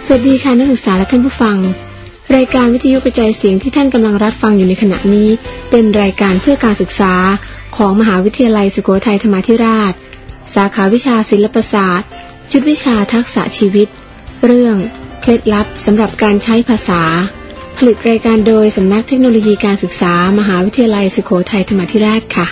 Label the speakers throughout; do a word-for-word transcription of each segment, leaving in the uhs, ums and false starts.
Speaker 1: สวัสดีค่ะนักศึกษาและท่านผู้ฟังรายการวิทยุกระจายเสียงที่ท่านกำลังรับฟังอยู่ในขณะนี้เป็นรายการเพื่อการศึกษาของมหาวิทยาลัยสุโขทัยธรรมาธิราชสาขาวิชาศิลปศาสตร์ชุดวิชาทักษะชีวิตเรื่องเคล็ดลับสำหรับการใช้ภาษาผลิตรายการโดยสำนักเทคโนโลยีการศึกษามหาวิทยาลัยสุโขทัยธรรมาธิราชค่ะ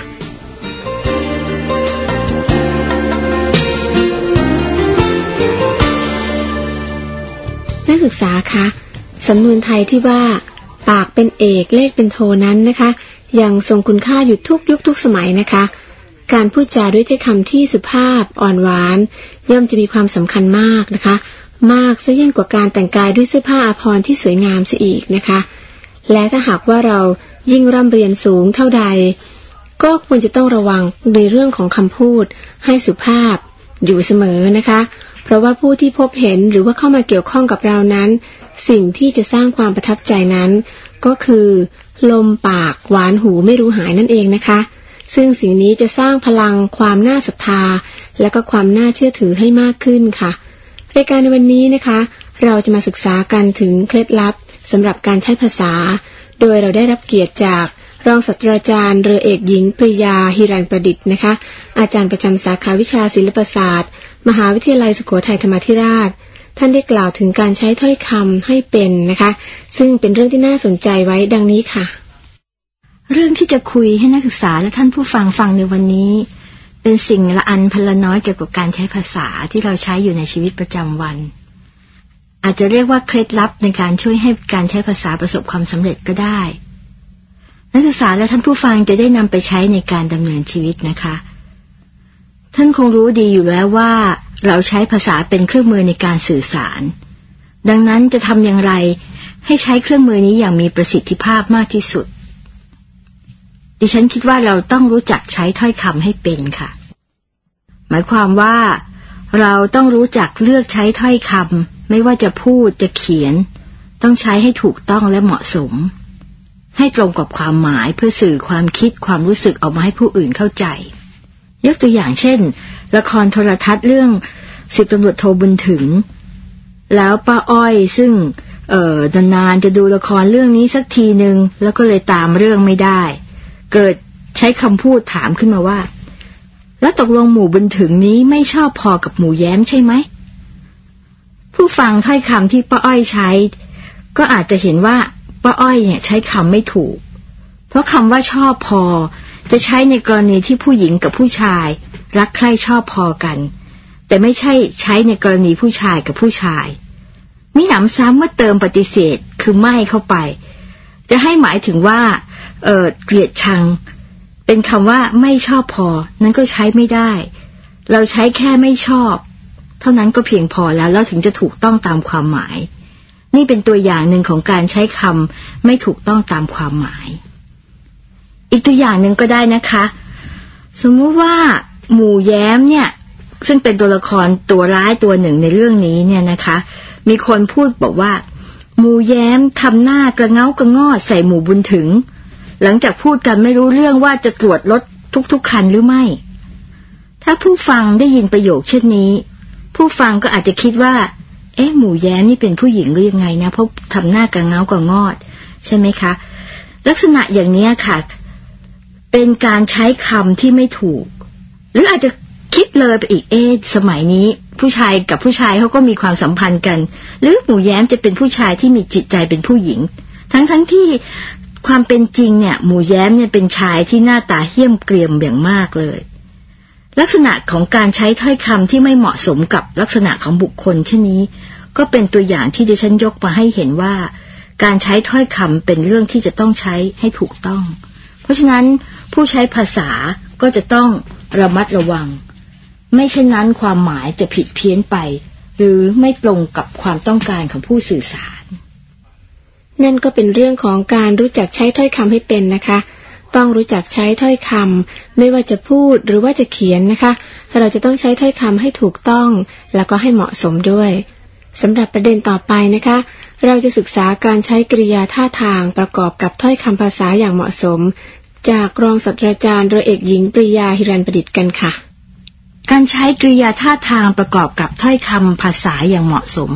Speaker 1: นักศึกษาคะสำนวนไทยที่ว่าปากเป็นเอกเลขเป็นโทนั้นนะคะยังทรงคุณค่าอยู่ทุกยุคทุกสมัยนะคะการพูดจาด้วยถ้อยคำที่สุภาพอ่อนหวานย่อมจะมีความสำคัญมากนะคะมากซะยิ่งกว่าการแต่งกายด้วยเสื้อผ้าอาภรณ์ที่สวยงามซะอีกนะคะและถ้าหากว่าเรายิ่งร่ำเรียนสูงเท่าใดก็ควรจะต้องระวังในเรื่องของคำพูดให้สุภาพอยู่เสมอนะคะเพราะว่าผู้ที่พบเห็นหรือว่าเข้ามาเกี่ยวข้องกับเรานั้นสิ่งที่จะสร้างความประทับใจนั้นก็คือลมปากหวานหูไม่รู้หายนั่นเองนะคะซึ่งสิ่งนี้จะสร้างพลังความน่าศรัทธาและก็ความน่าเชื่อถือให้มากขึ้นค่ะรายการในวันนี้นะคะเราจะมาศึกษากันถึงเคล็ดลับสำหรับการใช้ภาษาโดยเราได้รับเกียรติจากรองศาสตราจารย์เรือเอกหญิงปริยาหิรัญประดิษฐ์นะคะอาจารย์ประจำสาขาวิชาศิลปศาสตร์มหาวิทยาลัยสุโขทัยธรรมาธิราชท่านได้กล่าวถึงการใช้ถ้อยคำให้เป็นนะคะซึ่งเป็นเรื่องที่น่าสนใจไว้ดังนี้ค่ะ
Speaker 2: เรื่องที่จะคุยให้นักศึกษาและท่านผู้ฟังฟังในวันนี้เป็นสิ่งละอันพลน้อยเกี่ยวกับการใช้ภาษาที่เราใช้อยู่ในชีวิตประจำวันอาจจะเรียกว่าเคล็ดลับในการช่วยให้การใช้ภาษาประสบความสำเร็จก็ได้นักศึกษาและท่านผู้ฟังจะได้นำไปใช้ในการดำเนินชีวิตนะคะท่านคงรู้ดีอยู่แล้วว่าเราใช้ภาษาเป็นเครื่องมือในการสื่อสารดังนั้นจะทำอย่างไรให้ใช้เครื่องมือนี้อย่างมีประสิทธิภาพมากที่สุดดิฉันคิดว่าเราต้องรู้จักใช้ถ้อยคำให้เป็นค่ะหมายความว่าเราต้องรู้จักเลือกใช้ถ้อยคำไม่ว่าจะพูดจะเขียนต้องใช้ให้ถูกต้องและเหมาะสมให้ตรงกับความหมายเพื่อสื่อความคิดความรู้สึกออกมาให้ผู้อื่นเข้าใจยกตัวอย่างเช่นละครโทรทัศน์เรื่องสิบตำรวจโทบุญถึงแล้วป้าอ้อยซึ่งเอ่อนานๆจะดูละครเรื่องนี้สักทีนึงแล้วก็เลยตามเรื่องไม่ได้เกิดใช้คำพูดถามขึ้นมาว่าแล้วตกลงหมู่บุญถึงนี้ไม่ชอบพอกับหมู่แย้มใช่ไหมผู้ฟังถ้อยคำที่ป้าอ้อยใช้ก็อาจจะเห็นว่าป้าอ้อยเนี่ยใช้คำไม่ถูกเพราะคำว่าชอบพอจะใช้ในกรณีที่ผู้หญิงกับผู้ชายรักใคร่ชอบพอกันแต่ไม่ใช่ใช้ในกรณีผู้ชายกับผู้ชายมิหนำซ้ำว่าเติมปฏิเสธคือไม่เข้าไปจะให้หมายถึงว่าเอ่อเกลียดชังเป็นคำว่าไม่ชอบพอนั้นก็ใช้ไม่ได้เราใช้แค่ไม่ชอบเท่านั้นก็เพียงพอแล้วแล้วถึงจะถูกต้องตามความหมายนี่เป็นตัวอย่างหนึ่งของการใช้คำไม่ถูกต้องตามความหมายอีกตัวอย่างหนึ่งก็ได้นะคะสมมุติว่าหมู่แย้มเนี่ยซึ่งเป็นตัวละครตัวร้ายตัวหนึ่งในเรื่องนี้เนี่ยนะคะมีคนพูดบอกว่าหมู่แย้มทำหน้ากระเง้ากระงอดใส่หมู่บุญถึงหลังจากพูดกันไม่รู้เรื่องว่าจะตรวจรถทุกๆคันหรือไม่ถ้าผู้ฟังได้ยินประโยคเช่นนี้ผู้ฟังก็อาจจะคิดว่าเอ๊ะหมู่แย้มนี่เป็นผู้หญิงหรือยังไงนะเพราะทำหน้ากระเง้ากระงอดใช่ไหมคะลักษณะอย่างนี้ค่ะเป็นการใช้คำที่ไม่ถูกหรืออาจจะคิดเลยไปอีกเอ๊ะสมัยนี้ผู้ชายกับผู้ชายเขาก็มีความสัมพันธ์กันหรือหมู่แย้มจะเป็นผู้ชายที่มีจิตใจเป็นผู้หญิงทั้งทั้งที่ความเป็นจริงเนี่ยหมู่แย้มเนี่ยเป็นชายที่หน้าตาเหี้ยมเกรียมอย่างมากเลยลักษณะของการใช้ถ้อยคำที่ไม่เหมาะสมกับลักษณะของบุคคลเช่นนี้ก็เป็นตัวอย่างที่ดิฉันยกมาให้เห็นว่าการใช้ถ้อยคำเป็นเรื่องที่จะต้องใช้ให้ถูกต้องเพราะฉะนั้นผู้ใช้ภาษาก็จะต้องระมัดระวังไม่เช่นนั้นความหมายจะผิดเพี้ยนไปหรือไม่ตรงกับความต้องการของผู้สื่อสาร
Speaker 1: นั่นก็เป็นเรื่องของการรู้จักใช้ถ้อยคำให้เป็นนะคะต้องรู้จักใช้ถ้อยคำไม่ว่าจะพูดหรือว่าจะเขียนนะคะเราจะต้องใช้ถ้อยคำให้ถูกต้องแล้วก็ให้เหมาะสมด้วยสำหรับประเด็นต่อไปนะคะเราจะศึกษาการใช้กริยาท่าทางประกอบกับถ้อยคำภาษาอย่างเหมาะสมจากรองศาสตราจารย์เรือเอกหญิงปริยาหิรัญประดิษฐ์กันค่ะ
Speaker 2: การใช้กริยาท่าทางประกอบกับถ้อยคำภาษาอย่างเหมาะสม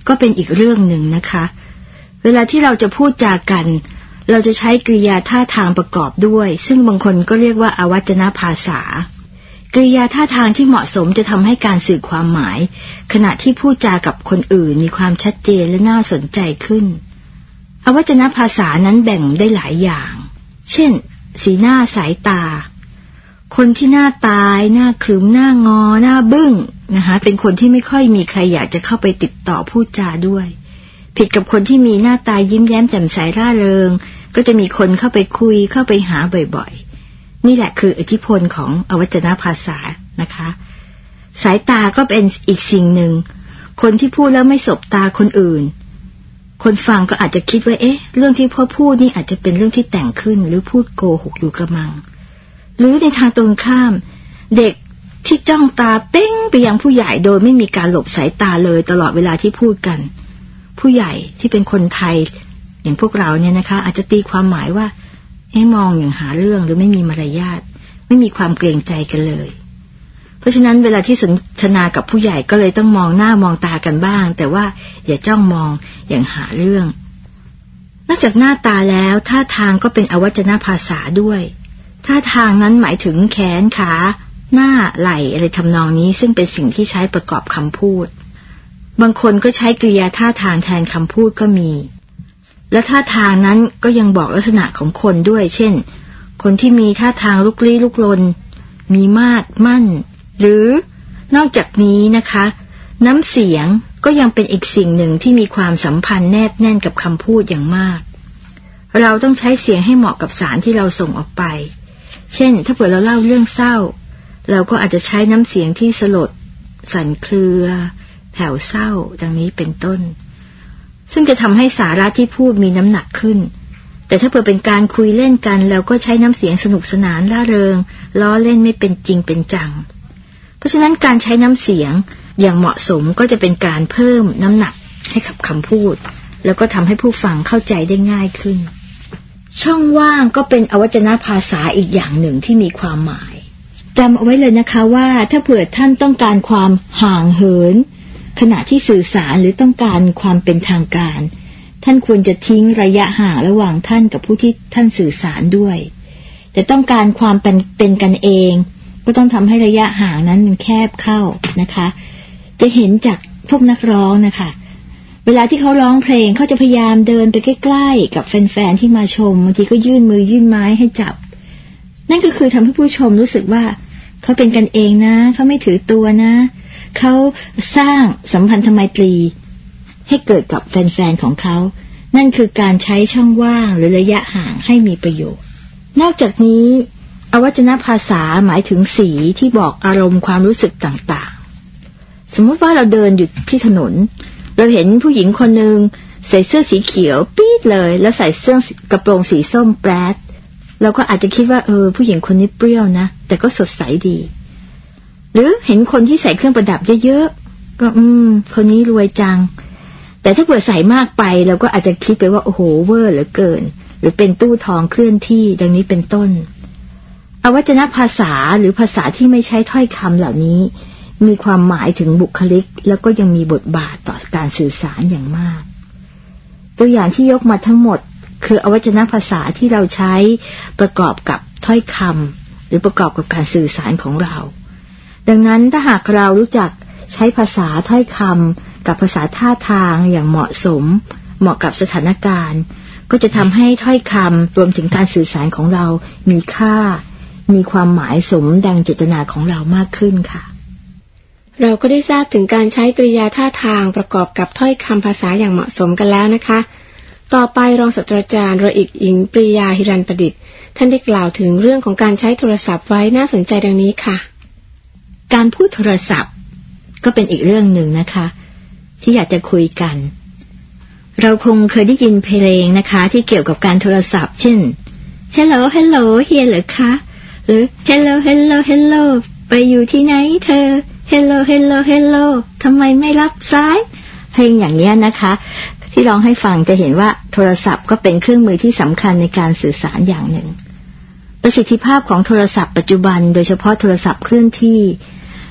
Speaker 2: ก็เป็นอีกเรื่องหนึ่งนะคะเวลาที่เราจะพูดจากันเราจะใช้กริยาท่าทางประกอบด้วยซึ่งบางคนก็เรียกว่าอวัจนภาษากริยาท่าทางที่เหมาะสมจะทำให้การสื่อความหมายขณะที่พูดจากับคนอื่นมีความชัดเจนและน่าสนใจขึ้นอวัจนภาษานั้นแบ่งได้หลายอย่างเช่นสีหน้าสายตาคนที่หน้าตายหน้าขรึมหน้างอหน้าบึ้งนะคะเป็นคนที่ไม่ค่อยมีใครอยากจะเข้าไปติดต่อพูดจาด้วยผิดกับคนที่มีหน้าตายิ้มแย้มแจ่มใสร่าเริงก็จะมีคนเข้าไปคุยเข้าไปหาบ่อยๆนี่แหละคืออิทธิพลของอวัจนภาษานะคะสายตาก็เป็นอีกสิ่งหนึ่งคนที่พูดแล้วไม่สบตาคนอื่นคนฟังก็อาจจะคิดว่าเอ๊ะเรื่องที่พ่อพูดนี่อาจจะเป็นเรื่องที่แต่งขึ้นหรือพูดโกหกอยู่กระมังหรือในทางตรงข้ามเด็กที่จ้องตาเป้งไปยังผู้ใหญ่โดยไม่มีการหลบสายตาเลยตลอดเวลาที่พูดกันผู้ใหญ่ที่เป็นคนไทยอย่างพวกเราเนี่ยนะคะอาจจะตีความหมายว่าให้มองอย่างหาเรื่องหรือไม่มีมารยาทไม่มีความเกรงใจกันเลยเพราะฉะนั้นเวลาที่สนทนากับผู้ใหญ่ก็เลยต้องมองหน้ามองตากันบ้างแต่ว่าอย่าจ้องมองอย่างหาเรื่องนอกจากหน้าตาแล้วท่าทางก็เป็นอวัจนภาษาด้วยท่าทางนั้นหมายถึงแขนขาหน้าไหล่อะไรทำนองนี้ซึ่งเป็นสิ่งที่ใช้ประกอบคำพูดบางคนก็ใช้กริยาท่าทางแทนคำพูดก็มีและท่าทางนั้นก็ยังบอกลักษณะของคนด้วยเช่นคนที่มีท่าทางลุกลี้ลุกลนมีมาดมั่นหรือนอกจากนี้นะคะน้ำเสียงก็ยังเป็นอีกสิ่งหนึ่งที่มีความสัมพันธ์แนบแน่นกับคำพูดอย่างมากเราต้องใช้เสียงให้เหมาะกับสารที่เราส่งออกไปเช่นถ้าเผื่อเราเล่าเรื่องเศร้าเราก็อาจจะใช้น้ำเสียงที่สลดสั่นเครือแผ่วเศร้าดังนี้เป็นต้นซึ่งจะทำให้สาระที่พูดมีน้ำหนักขึ้นแต่ถ้าเผื่อเป็นการคุยเล่นกันเราก็ใช้น้ำเสียงสนุกสนานร่าเริงล้อเล่นไม่เป็นจริงเป็นจังเพราะฉะนั้นการใช้น้ำเสียงอย่างเหมาะสมก็จะเป็นการเพิ่มน้ำหนักให้กับคำพูดแล้วก็ทำให้ผู้ฟังเข้าใจได้ง่ายขึ้นช่องว่างก็เป็นอวัจนภาษาอีกอย่างหนึ่งที่มีความหมายจำเอาไว้เลยนะคะว่าถ้าเผื่อท่านต้องการความห่างเหินขณะที่สื่อสารหรือต้องการความเป็นทางการท่านควรจะทิ้งระยะห่างระหว่างท่านกับผู้ที่ท่านสื่อสารด้วยแต่ต้องการความเป็นเป็นกันเองก็ต้องทำให้ระยะห่างนั้นมันแคบเข้านะคะจะเห็นจากพวกนักร้องนะคะเวลาที่เขาร้องเพลงเขาจะพยายามเดินไปใกล้ๆกับแฟนๆที่มาชมบางทีก็ยื่นมือยื่นไม้ให้จับนั่นก็คือทำให้ผู้ชมรู้สึกว่าเขาเป็นกันเองนะเขาไม่ถือตัวนะเขาสร้างสัมพันธไมตรีให้เกิดกับแฟนๆของเขานั่นคือการใช้ช่องว่างหรือระยะห่างให้มีประโยชน์นอกจากนี้อวัจนภาษาหมายถึงสีที่บอกอารมณ์ความรู้สึกต่างๆสมมติว่าเราเดินอยู่ที่ถนนเราเห็นผู้หญิงคนหนึ่งใส่เสื้อสีเขียวปี๊ดเลยแล้วใส่เสื้อกระโปรงสีส้มแปรดเราก็อาจจะคิดว่าเออผู้หญิงคนนี้เปรี้ยวนะแต่ก็สดใสดีหรือเห็นคนที่ใส่เครื่องประดับเยอะๆก็อืมคนนี้รวยจังแต่ถ้าเผื่อใส่มากไปเราก็อาจจะคิดไปว่าโอ้โหเวอร์เหลือเกินหรือเป็นตู้ทองเคลื่อนที่ดังนี้เป็นต้นอวัจนภาษาหรือภาษาที่ไม่ใช้ถ้อยคำเหล่านี้มีความหมายถึงบุคลิกแล้วก็ยังมีบทบาทต่อการสื่อสารอย่างมากตัวอย่างที่ยกมาทั้งหมดคืออวัจนภาษาที่เราใช้ประกอบกับถ้อยคำหรือประกอบกับการสื่อสารของเราดังนั้นถ้าหากเรารู้จักใช้ภาษาถ้อยคำกับภาษาท่าทางอย่างเหมาะสมเหมาะกับสถานการณ์ก็จะทำให้ถ้อยคำรวมถึงการสื่อสารของเรามีค่ามีความหมายสมดังเจตนาของเรามากขึ้นค่ะ
Speaker 1: เราก็ได้ทราบถึงการใช้กริยาท่าทางประกอบกับถ้อยคำภาษาอย่างเหมาะสมกันแล้วนะคะต่อไปรองศาสตราจารย์รอิกหญิงปรียาหิรันประดิษฐ์ท่านได้กล่าวถึงเรื่องของการใช้โทรศัพท์ไว้น่าสนใจดังนี้ค่ะ
Speaker 2: การพูดโทรศัพท์ก็เป็นอีกเรื่องหนึ่งนะคะที่อยากจะคุยกันเราคงเคยได้ยินเพลงนะคะที่เกี่ยวกับการโทรศัพท์เช่น Hello Hello เฮียเหรอคะหรือ Hello Hello Hello ไปอยู่ที่ไหนเธอ Hello Hello Hello ทำไมไม่รับสายเพลงอย่างนี้นะคะที่ร้องให้ฟังจะเห็นว่าโทรศัพท์ก็เป็นเครื่องมือที่สำคัญในการสื่อสารอย่างหนึ่งประสิทธิภาพของโทรศัพท์ปัจจุบันโดยเฉพาะโทรศัพท์เคลื่อนที่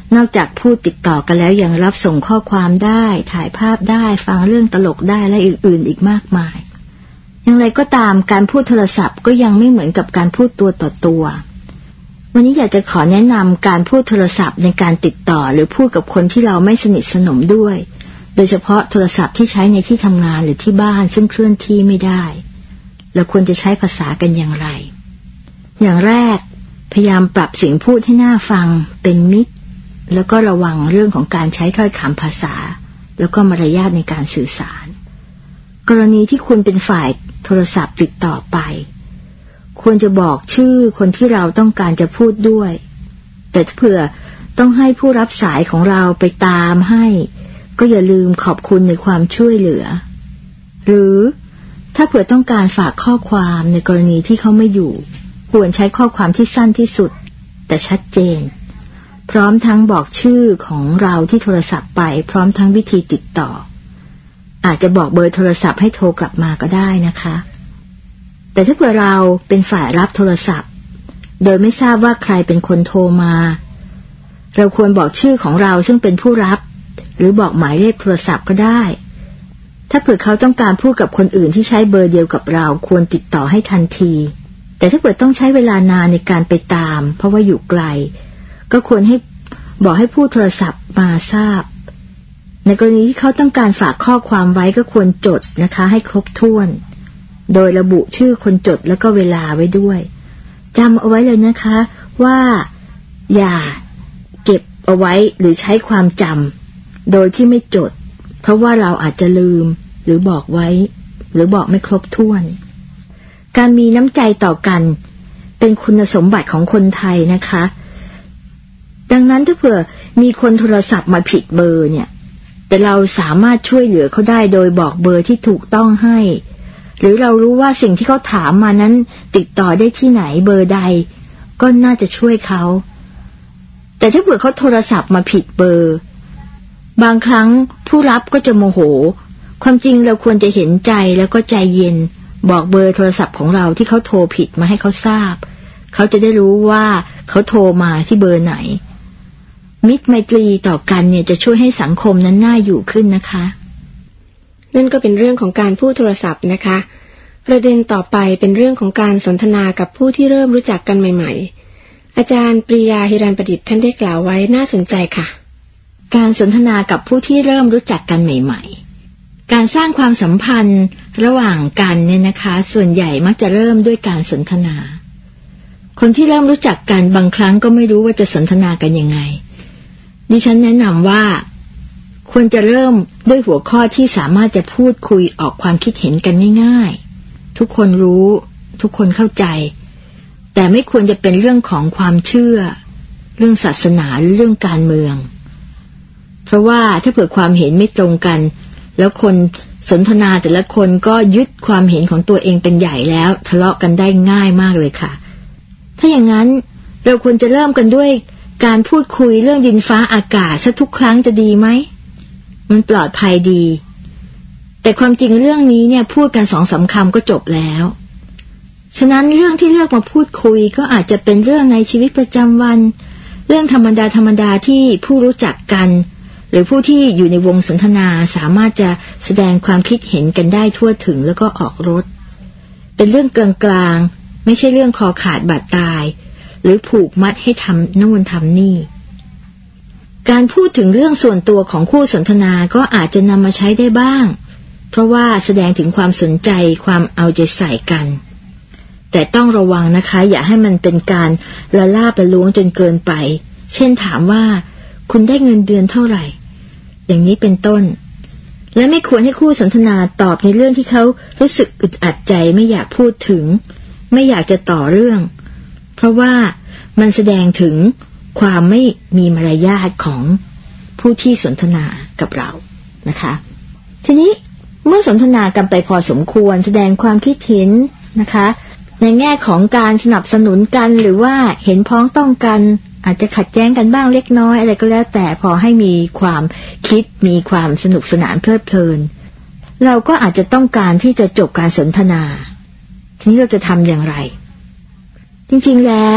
Speaker 2: นอกจากพูดติดต่อกันแล้วยังรับส่งข้อความได้ถ่ายภาพได้ฟังเรื่องตลกได้และอื่นๆอีกมากมายอย่างไรก็ตามการพูดโทรศัพท์ก็ยังไม่เหมือนกับการพูดตัวต่อตัววันนี้อยากจะขอแนะนำการพูดโทรศัพท์ในการติดต่อหรือพูดกับคนที่เราไม่สนิทสนมด้วยโดยเฉพาะโทรศัพท์ที่ใช้ในที่ทำงานหรือที่บ้านซึ่งเคลื่อนที่ไม่ได้เราควรจะใช้ภาษากันอย่างไรอย่างแรกพยายามปรับเสียงพูดให้น่าฟังเป็นมิตรแล้วก็ระวังเรื่องของการใช้ถ้อยคำภาษาแล้วก็มารยาทในการสื่อสารกรณีที่คุณเป็นฝ่ายโทรศัพท์ติดต่อไปควรจะบอกชื่อคนที่เราต้องการจะพูดด้วยแต่เผื่อต้องให้ผู้รับสายของเราไปตามให้ก็อย่าลืมขอบคุณในความช่วยเหลือหรือถ้าเผื่อต้องการฝากข้อความในกรณีที่เขาไม่อยู่ควรใช้ข้อความที่สั้นที่สุดแต่ชัดเจนพร้อมทั้งบอกชื่อของเราที่โทรศัพท์ไปพร้อมทั้งวิธีติดต่ออาจจะบอกเบอร์โทรศัพท์ให้โทรกลับมาก็ได้นะคะแต่ถ้าเผื่อเราเป็นฝ่ายรับโทรศัพท์โดยไม่ทราบว่าใครเป็นคนโทรมาเราควรบอกชื่อของเราซึ่งเป็นผู้รับหรือบอกหมายเลขโทรศัพท์ก็ได้ถ้าเผื่อเขาต้องการพูดกับคนอื่นที่ใช้เบอร์เดียวกับเราควรติดต่อให้ทันทีแต่ถ้าเผื่อต้องใช้เวลานานในการไปตามเพราะว่าอยู่ไกลก็ควรให้บอกให้ผู้โทรศัพท์มาทราบในกรณีที่เขาต้องการฝากข้อความไว้ก็ควรจดนะคะให้ครบถ้วนโดยระบุชื่อคนจดแล้วก็เวลาไว้ด้วยจำเอาไว้เลยนะคะว่าอย่าเก็บเอาไว้หรือใช้ความจำโดยที่ไม่จดเพราะว่าเราอาจจะลืมหรือบอกไว้หรือบอกไม่ครบถ้วนการมีน้ำใจต่อกันเป็นคุณสมบัติของคนไทยนะคะดังนั้นถ้าเผื่อมีคนโทรศัพท์มาผิดเบอร์เนี่ยแต่เราสามารถช่วยเหลือเขาได้โดยบอกเบอร์ที่ถูกต้องให้หรือเรารู้ว่าสิ่งที่เขาถามมานั้นติดต่อได้ที่ไหนเบอร์ใดก็น่าจะช่วยเขาแต่ถ้าเผื่อเขาโทรศัพท์มาผิดเบอร์บางครั้งผู้รับก็จะโมโหความจริงเราควรจะเห็นใจแล้วก็ใจเย็นบอกเบอร์โทรศัพท์ของเราที่เขาโทรผิดมาให้เขาทราบเขาจะได้รู้ว่าเขาโทรมาที่เบอร์ไหนมิตรไมตรีต่อกันเนี่ยจะช่วยให้สังคมนั้นน่าอยู่ขึ้นนะคะ
Speaker 1: นั่นก็เป็นเรื่องของการพูดโทรศัพท์นะคะประเด็นต่อไปเป็นเรื่องของการสนทนากับผู้ที่เริ่มรู้จักกันใหม่ๆอาจารย์ปรียาฮิรัญประดิษฐ์ท่านได้กล่าวไว้น่าสนใจค่ะ
Speaker 2: การสนทนากับผู้ที่เริ่มรู้จักกันใหม่ๆการสร้างความสัมพันธ์ระหว่างกันเนี่ยนะคะส่วนใหญ่มักจะเริ่มด้วยการสนทนาคนที่เริ่มรู้จักกันบางครั้งก็ไม่รู้ว่าจะสนทนากันยังไงดิฉันแนะนำว่าควรจะเริ่มด้วยหัวข้อที่สามารถจะพูดคุยออกความคิดเห็นกันง่ายๆทุกคนรู้ทุกคนเข้าใจแต่ไม่ควรจะเป็นเรื่องของความเชื่อเรื่องศาสนาหรือเรื่องการเมืองเพราะว่าถ้าเผื่อความเห็นไม่ตรงกันแล้วคนสนทนาแต่ละคนก็ยึดความเห็นของตัวเองเป็นใหญ่แล้วทะเลาะกันได้ง่ายมากเลยค่ะถ้าอย่างนั้นเราควรจะเริ่มกันด้วยการพูดคุยเรื่องดินฟ้าอากาศซะทุกครั้งจะดีไหมมันปลอดภัยดีแต่ความจริงเรื่องนี้เนี่ยพูดกันสองสามคำก็จบแล้วฉะนั้นเรื่องที่เลือกมาพูดคุยก็อาจจะเป็นเรื่องในชีวิตประจำวันเรื่องธรรมดาธรรมดาที่ผู้รู้จักกันหรือผู้ที่อยู่ในวงสนทนาสามารถจะแสดงความคิดเห็นกันได้ทั่วถึงแล้วก็ออกรสเป็นเรื่องกลางๆไม่ใช่เรื่องคอขาดบาดตายหรือผูกมัดให้ทำโน่นทำนี่การพูดถึงเรื่องส่วนตัวของคู่สนทนาก็อาจจะนำมาใช้ได้บ้างเพราะว่าแสดงถึงความสนใจความเอาใจใส่กันแต่ต้องระวังนะคะอย่าให้มันเป็นการละล่าไปล้วงจนเกินไปเช่นถามว่าคุณได้เงินเดือนเท่าไหร่อย่างนี้เป็นต้นและไม่ควรให้คู่สนทนาตอบในเรื่องที่เขารู้สึกอึดอัดใจไม่อยากพูดถึงไม่อยากจะต่อเรื่องเพราะว่ามันแสดงถึงความไม่มีมารยาทของผู้ที่สนทนากับเรานะคะทีนี้เมื่อสนทนากันไปพอสมควรแสดงความคิดเห็นนะคะในแง่ของการสนับสนุนกันหรือว่าเห็นพ้องต้องกันอาจจะขัดแย้งกันบ้างเล็กน้อยอะไรก็แล้วแต่พอให้มีความคิดมีความสนุกสนานเพลิดเพลินเราก็อาจจะต้องการที่จะจบการสนทนาทีนี้เราจะทำอย่างไรจริงๆแล้ว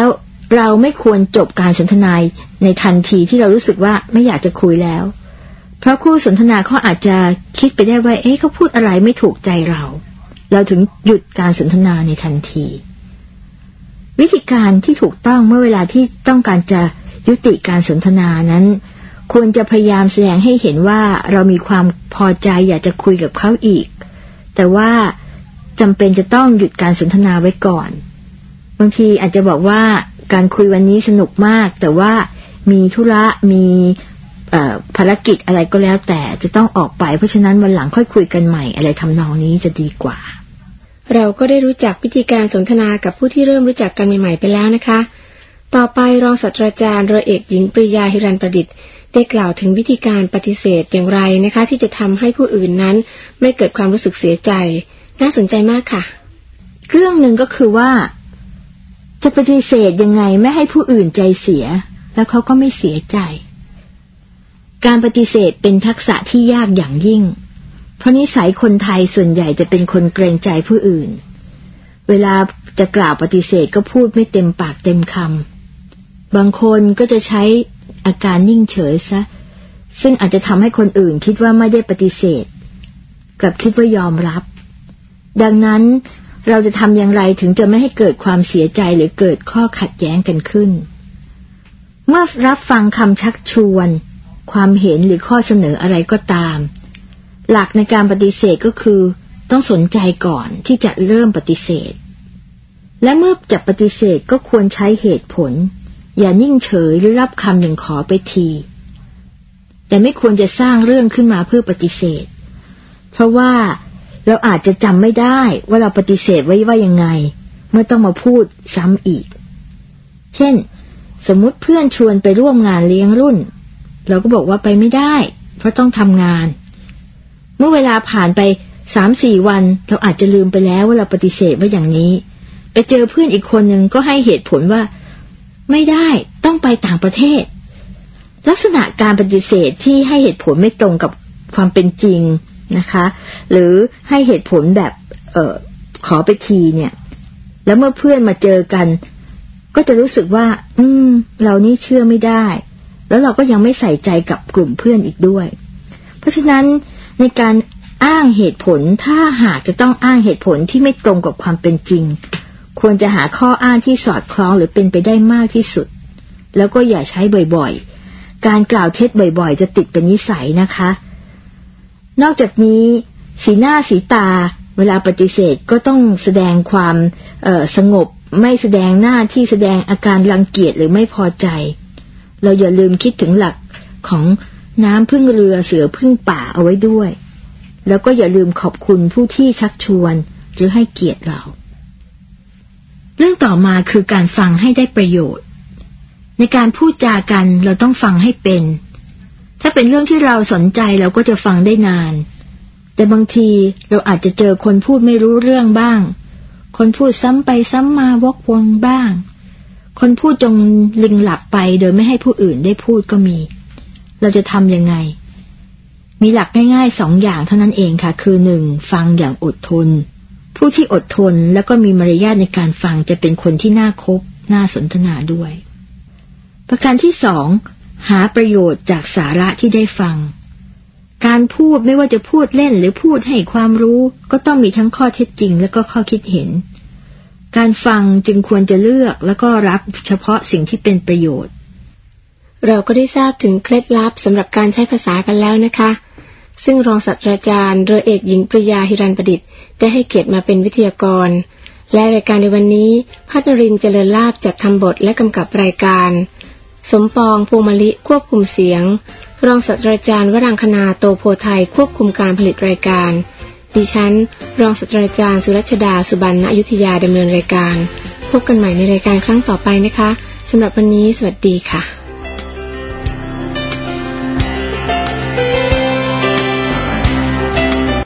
Speaker 2: เราไม่ควรจบการสนทนาในทันทีที่เรารู้สึกว่าไม่อยากจะคุยแล้วเพราะคู่สนทนาเขาอาจจะคิดไปได้ว่าเอ๊ะเขาพูดอะไรไม่ถูกใจเราเราถึงหยุดการสนทนาในทันทีวิธีการที่ถูกต้องเมื่อเวลาที่ต้องการจะยุติการสนทนานั้นควรจะพยายามแสดงให้เห็นว่าเรามีความพอใจอยากจะคุยกับเขาอีกแต่ว่าจำเป็นจะต้องหยุดการสนทนาไว้ก่อนบางทีอาจจะบอกว่าการคุยวันนี้สนุกมากแต่ว่ามีธุระมีภารกิจอะไรก็แล้วแต่จะต้องออกไปเพราะฉะนั้นวันหลังค่อยคุยกันใหม่อะไรทำนองนี้จะดีกว่า
Speaker 1: เราก็ได้รู้จักวิธีการสนทนากับผู้ที่เริ่มรู้จักกันใหม่ๆไปแล้วนะคะต่อไปรองศาสตราจารย์เรือเอกหญิงปรียาหิรัญประดิษฐ์ได้กล่าวถึงวิธีการปฏิเสธอย่างไรนะคะที่จะทำให้ผู้อื่นนั้นไม่เกิดความรู้สึกเสียใจน่าสนใจมากค่ะ
Speaker 2: เรื่องหนึ่งก็คือว่าจะปฏิเสธยังไงไม่ให้ผู้อื่นใจเสียแล้วเขาก็ไม่เสียใจการปฏิเสธเป็นทักษะที่ยากอย่างยิ่งเพราะนิสัยคนไทยส่วนใหญ่จะเป็นคนเกรงใจผู้อื่นเวลาจะกล่าวปฏิเสธก็พูดไม่เต็มปากเต็มคำบางคนก็จะใช้อาการนิ่งเฉยซะซึ่งอาจจะทำให้คนอื่นคิดว่าไม่ได้ปฏิเสธกลับคิดว่ายอมรับดังนั้นเราจะทำอย่างไรถึงจะไม่ให้เกิดความเสียใจหรือเกิดข้อขัดแย้งกันขึ้นเมื่อรับฟังคำชักชวนความเห็นหรือข้อเสนออะไรก็ตามหลักในการปฏิเสธก็คือต้องสนใจก่อนที่จะเริ่มปฏิเสธและเมื่อจะปฏิเสธก็ควรใช้เหตุผลอย่านิ่งเฉยหรือรับคำอย่างขอไปทีแต่ไม่ควรจะสร้างเรื่องขึ้นมาเพื่อปฏิเสธเพราะว่าเราอาจจะจำไม่ได้ว่าเราปฏิเสธไว้ว่ายังไงเมื่อต้องมาพูดซ้ำอีกเช่นสมมุติเพื่อนชวนไปร่วมงานเลี้ยงรุ่นเราก็บอกว่าไปไม่ได้เพราะต้องทำงานเมื่อเวลาผ่านไป สามสี่ วันเราอาจจะลืมไปแล้วว่าเราปฏิเสธว่าอย่างนี้ไปเจอเพื่อนอีกคนนึงก็ให้เหตุผลว่าไม่ได้ต้องไปต่างประเทศลักษณะการปฏิเสธที่ให้เหตุผลไม่ตรงกับความเป็นจริงนะคะหรือให้เหตุผลแบบเอ่อขอไปทีเนี่ยแล้วเมื่อเพื่อนมาเจอกันก็จะรู้สึกว่าอืมเรานี่เชื่อไม่ได้แล้วเราก็ยังไม่ใส่ใจกับกลุ่มเพื่อนอีกด้วยเพราะฉะนั้นในการอ้างเหตุผลถ้าหากจะต้องอ้างเหตุผลที่ไม่ตรงกับความเป็นจริงควรจะหาข้ออ้างที่สอดคล้องหรือเป็นไปได้มากที่สุดแล้วก็อย่าใช้บ่อยๆการกล่าวเท็จบ่อยๆจะติดเป็นนิสัยนะคะนอกจากนี้สีหน้าสีตาเวลาปฏิเสธก็ต้องแสดงความเอ่อสงบไม่แสดงหน้าที่แสดงอาการรังเกียจหรือไม่พอใจเราอย่าลืมคิดถึงหลักของน้ำพึ่งเรือเสือพึ่งป่าเอาไว้ด้วยแล้วก็อย่าลืมขอบคุณผู้ที่ชักชวนหรือให้เกียรติเราเรื่องต่อมาคือการฟังให้ได้ประโยชน์ในการพูดจากันเราต้องฟังให้เป็นถ้าเป็นเรื่องที่เราสนใจเราก็จะฟังได้นานแต่บางทีเราอาจจะเจอคนพูดไม่รู้เรื่องบ้างคนพูดซ้ำไปซ้ำมาวกวนบ้างคนพูดจงลิงหลับไปโดยไม่ให้ผู้อื่นได้พูดก็มีเราจะทำยังไงมีหลักง่ายๆสองอย่างเท่านั้นเองค่ะคือหนึ่งฟังอย่างอดทนผู้ที่อดทนแล้วก็มีมารยาทในการฟังจะเป็นคนที่น่าคบน่าสนทนาด้วยประการที่สองหาประโยชน์จากสาระที่ได้ฟังการพูดไม่ว่าจะพูดเล่นหรือพูดให้ความรู้ก็ต้องมีทั้งข้อเท็จจริงและก็ข้อคิดเห็นการฟังจึงควรจะเลือกแล้วก็รับเฉพาะสิ่งที่เป็นประโยชน์
Speaker 1: เราก็ได้ทราบถึงเคล็ดลับสำหรับการใช้ภาษากันแล้วนะคะซึ่งรองศาสตราจารย์เรือเอกหญิงปรียาหิรัญประดิษฐ์ได้ให้เกียรติมาเป็นวิทยากรและรายการในวันนี้ภัทรรินทร์เจริญลาภจัดทำบทและกำกับรายการสมปองพวงมะลิควบคุมเสียงรองศาสตราจารย์วรังคณาโตโพไทยควบคุมการผลิตรายการดิฉันรองศาสตราจารย์สุรัชดาสุบรรณอยุธยาดำเนินรายการพบกันใหม่ในรายการครั้งต่อไปนะคะสำหรับวันนี้สวัสดีค่ะ